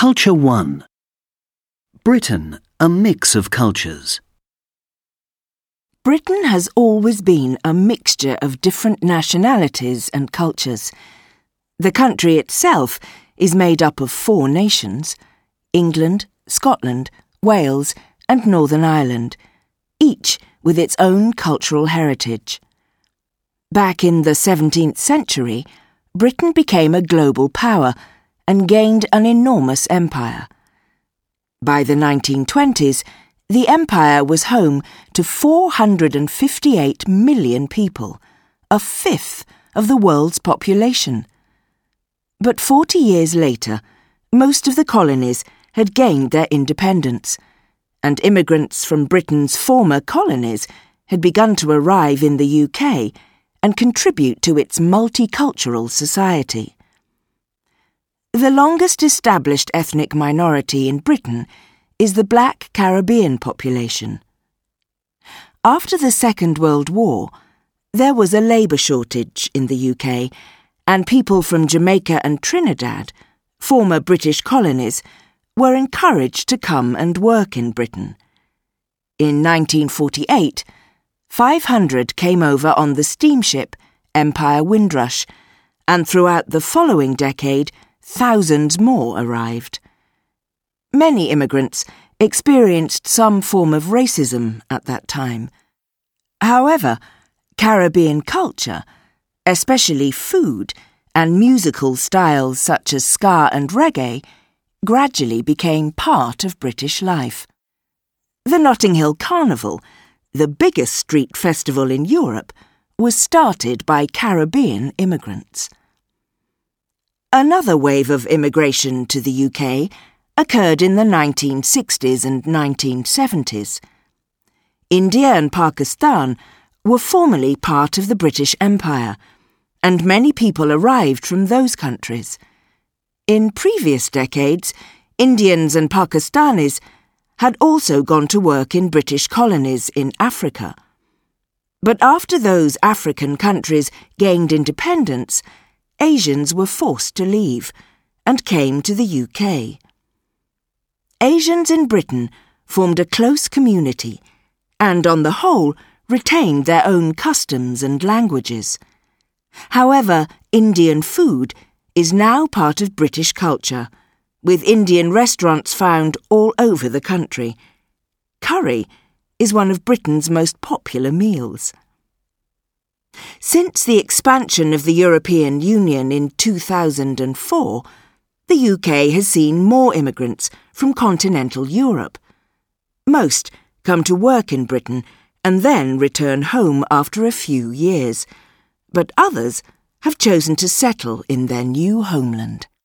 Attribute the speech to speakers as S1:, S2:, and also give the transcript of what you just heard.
S1: Culture 1. Britain, a mix of cultures.
S2: Britain has always been a mixture of different nationalities and cultures. The country itself is made up of 4 nations: England, Scotland, Wales and Northern Ireland, each with its own cultural heritage. Back in the 17th century, Britain became a global power and gained an enormous empire. By the 1920s, the empire was home to 458 million people, a fifth of the world's population. But 40 years later, most of the colonies had gained their independence, and immigrants from Britain's former colonies had begun to arrive in the UK and contribute to its multicultural society. The longest established ethnic minority in Britain is the Black Caribbean population. After the Second World War, there was a labour shortage in the UK, and people from Jamaica and Trinidad, former British colonies, were encouraged to come and work in Britain. In 1948, 500 came over on the steamship Empire Windrush, and throughout the following decade, thousands more arrived. Many immigrants experienced some form of racism at that time. However, Caribbean culture, especially food and musical styles such as ska and reggae, gradually became part of British life. The Notting Hill Carnival, the biggest street festival in Europe, was started by Caribbean immigrants. Another wave of immigration to the UK occurred in the 1960s and 1970s. India and Pakistan were formerly part of the British Empire, and many people arrived from those countries. In previous decades, Indians and Pakistanis had also gone to work in British colonies in Africa. But after those African countries gained independence, Asians were forced to leave and came to the UK. Asians in Britain formed a close community and, on the whole, retained their own customs and languages. However, Indian food is now part of British culture, with Indian restaurants found all over the country. Curry is one of Britain's most popular meals. Since the expansion of the European Union in 2004, the UK has seen more immigrants from continental Europe. Most come to work in Britain and then return home after a few years, but others have chosen to settle in their new homeland.